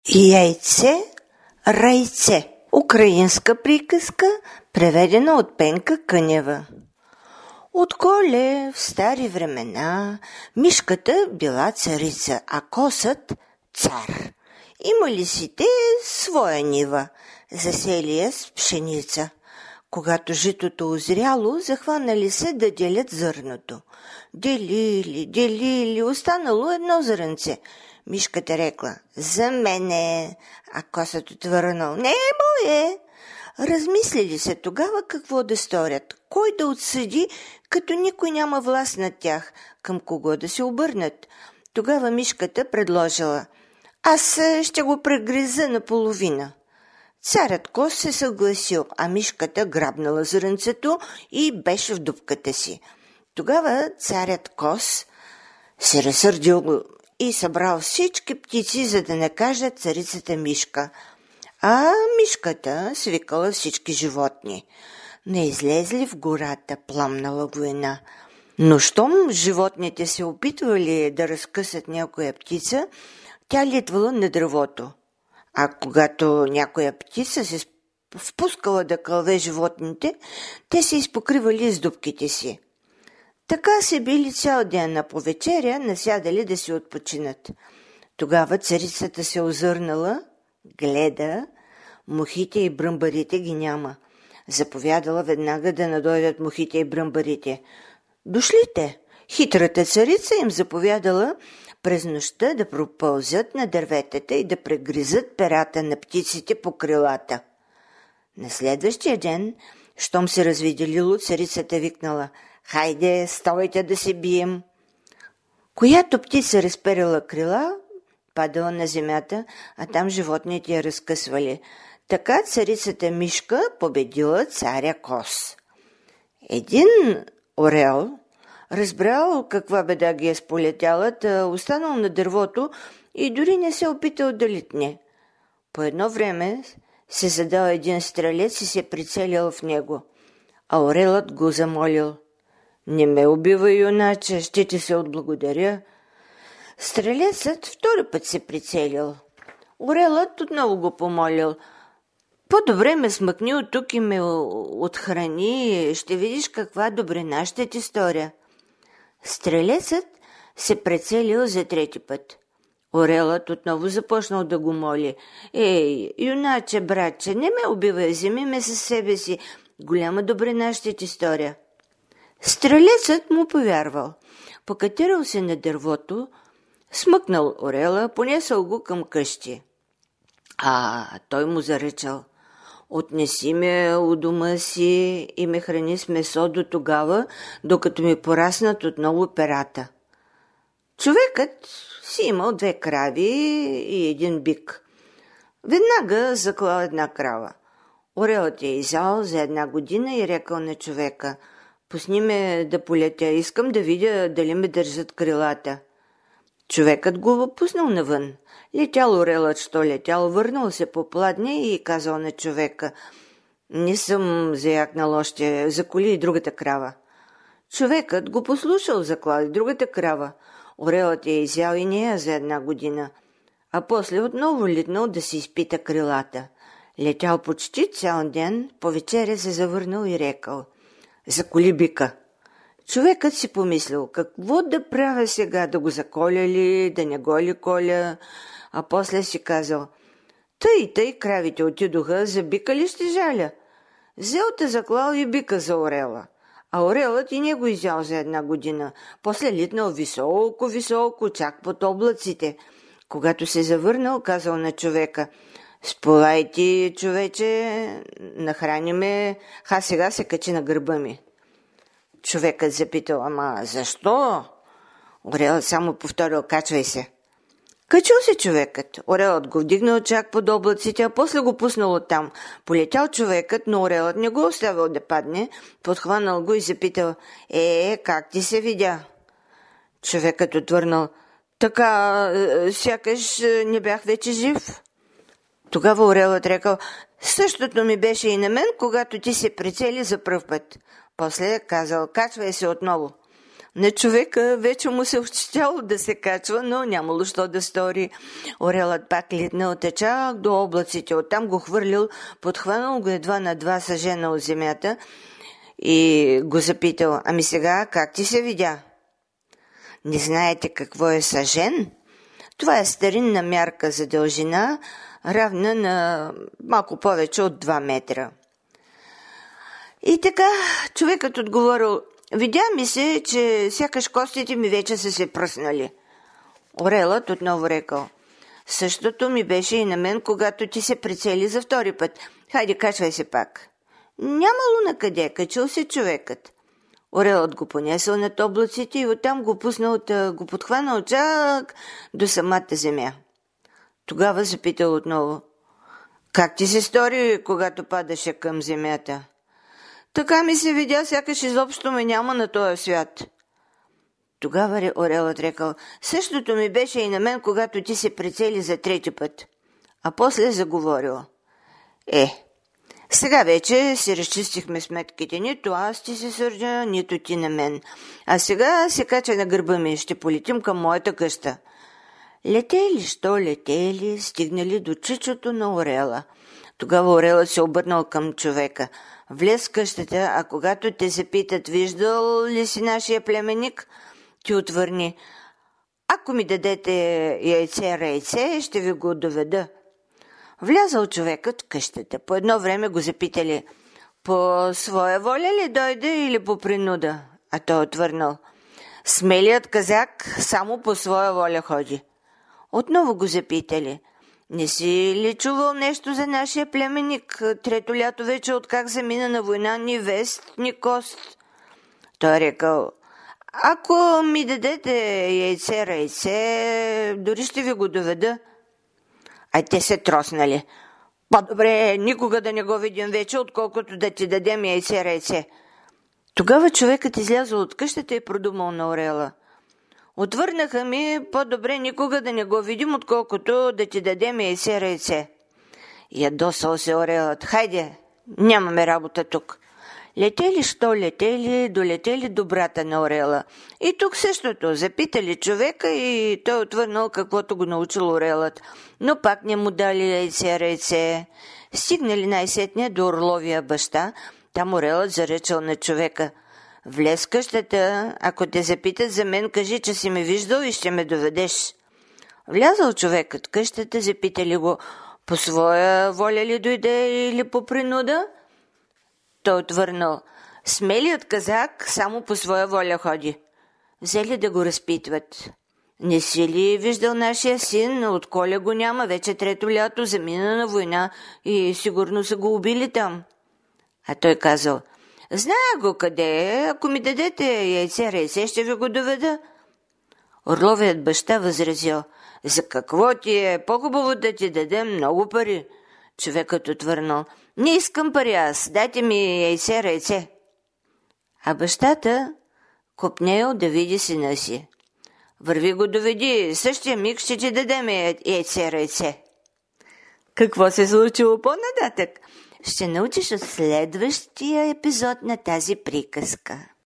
Яйце, райце. Украинска приказка, преведена от Пенка Кънева. Отколе в стари времена мишката била царица, а косът цар. Имали си те своя нива, засели я с пшеница. Когато житото озряло, захванали се да делят зърното. Делили, останало едно зрънце. Мишката рекла: "За мене", а косът отвърнал: "Не е мое". Размислили се тогава какво да сторят, кой да отсъди, като никой няма власт над тях, към кого да се обърнат. Тогава мишката предложила: "Аз ще го прегриза наполовина". Царят Кос се съгласил, а мишката грабнала зрънцето и беше в дупката си. Тогава царят Кос се разсърдил и събрал всички птици, за да накаже царицата Мишка. А мишката свикала всички животни. Не излезли в гората, пламнала война. Но щом животните се опитвали да разкъсат някоя птица, тя литвала на дървото. А когато някоя птица се впускала да кълве животните, те се изпокривали с дупките си. Така се били цял ден, на повечеря насядали да си отпочинат. Тогава царицата се озърнала, гледа, мухите и бръмбарите ги няма. Заповядала веднага да надойдат мухите и бръмбарите. Дошли те. Хитрата царица им заповядала през нощта да пропълзят на дърветата и да прегризат перата на птиците по крилата. На следващия ден, щом се развиделило, царицата викнала: "Хайде, ставайте да се бием". Която птица разперила крила, падала на земята, а там животните я разкъсвали. Така царицата Мишка победила царя Кос. Един орел разбрал каква беда ги е сполетяла, останал на дървото и дори не се опитал да литне. По едно време се задал един стрелец и се прицелил в него, а орелът го замолил: "Не ме убивай, юначе, ще ти се отблагодаря". Стрелецът втори път се прицелил. Орелът отново го помолил: "По-добре ме смъкни от тук и ме отхрани, ще видиш каква добрина ще ти сторя". Стрелецът се прецелил за трети път. Орелът отново започнал да го моли: "Ей, юначе, братче, не ме убивай, вземи ме със себе си, голяма добрина ще ти сторя". Стрелецът му повярвал. Покатерил се на дървото, смъкнал орела, понесъл го към къщи. А той му заръчал: "Отнеси ме у дома си и ме храни с месо до тогава, докато ми пораснат отново перата". Човекът си имал 2 крави и един бик. Веднага заклал една крава. Орелът я изял за 1 година и рекал на човека: "Пусни ме да полетя, искам да видя дали ме държат крилата". Човекът го пуснал навън. Летял орелът, що летял, върнал се по пладне и казал на човека: "Не съм заякнал още, заколи и другата крава". Човекът го послушал, заклал и другата крава. Орелът я изял и нея за 1 година, а после отново литнал да си изпита крилата. Летял почти цял ден, по вечеря се завърнал и рекал: "Заколи бика". Човекът си помислил: какво да правя сега, да го заколя ли, да не го ли коля, а после си казал: Тъй, кравите отидоха, за бика ли ще жаля? Взел те заклал и бика за орела, а орелът и него изял за 1 година, после литнал високо, чак под облаците. Когато се завърнал, казал на човека: "Сполай ти, човече, нахрани ме, сега се качи на гърба ми". Човекът запитал: "Ама защо?" Орелът само повторил: "Качвай се". Качил се човекът. Орелът го вдигнал чак под облаците, а после го пуснал оттам. Полетял човекът, но орелът не го оставил да падне, подхванал го и запитал: "Как ти се видя?" Човекът отвърнал: "Така, сякаш не бях вече жив". Тогава орелът рекал: "Същото ми беше и на мен, когато ти се прицели за пръв път". После казал: "Качвай се отново". На човека вече му се ощетяло да се качва, но нямало що да стори. Орелът пак летнал чак до облаците, оттам го хвърлил, подхванал го едва на 2 съжена от земята и го запитал: ами сега как ти се видя? Не знаете какво е съжен? Това е старинна мярка за дължина, равна на малко повече от 2 метра. И така човекът отговорил: видя ми се, че сякаш костите ми вече са се пръснали. Орелът отново рекал: същото ми беше и на мен, когато ти се прицели за втори път. Хайде, качвай се пак. Нямало на къде, качил се човекът. Орелът го понесъл над облаците и оттам го пуснал, го подхванал чак до самата земя. Тогава запитал отново: как ти се стори, когато падаше към земята? Така ми се видя, сякаш изобщо ме няма на този свят. Тогава орелът рекал: същото ми беше и на мен, когато ти се прицели за 3 път. А после заговорил: сега вече си разчистихме сметките, нито аз ти се сърдя, нито ти на мен. А сега се кача на гърба ми, ще полетим към моята къща. Летели, стигнали до чичото на орела. Тогава орелът се обърнал към човека. Влез в къщата, а когато те се питат: виждал ли си нашия племенник, ти отвърни: ако ми дадете яйце, ще ви го доведа. Влязал човекът в къщата. По едно време го запитали: по своя воля ли дойде или по принуда? А той отвърнал: смелият казак само по своя воля ходи. Отново го запитали: не си ли чувал нещо за нашия племенник? 3-то лято вече, откак замина на война, ни вест, ни кост. Той рекал: ако ми дадете яйце, дори ще ви го доведа. А те се троснали: по-добре никога да не го видим вече, отколкото да ти дадем яйце. Тогава човекът излязъл от къщата и продумал на орела: отвърнаха ми, по-добре никога да не го видим, отколкото да ти дадем яйце. Ядосал се орелът: хайде, нямаме работа тук. Летели, долетели до брата на орела. И тук същото, запитали човека и той отвърнал каквото го научил орелът, но пак не му дали яйце. Стигнали най-сетне до орловия баща, там орелът заречал на човека: влез в къщата, ако те запитат за мен, кажи, че си ме виждал и ще ме доведеш. Влязал човекът в къщата, запитали го: по своя воля ли дойде или по принуда? Той отвърнал: смелият казак само по своя воля ходи. Взели да го разпитват: не си ли виждал нашия син? От Коля го няма, вече 3-то лято, замина на война и сигурно са го убили там. А той казал: зная го къде е, ако ми дадете яйце, ще ви го доведа. Орловият баща възразил: за какво ти е? По-хубаво да ти дадем много пари. Човекът отвърнал: не искам пари аз, дайте ми яйце. А бащата копнеел да види сина си. Върви го доведи, същия миг ще ти дадем яйце. Какво се случило по-нататък? Ще научиш от следващия епизод на тази приказка.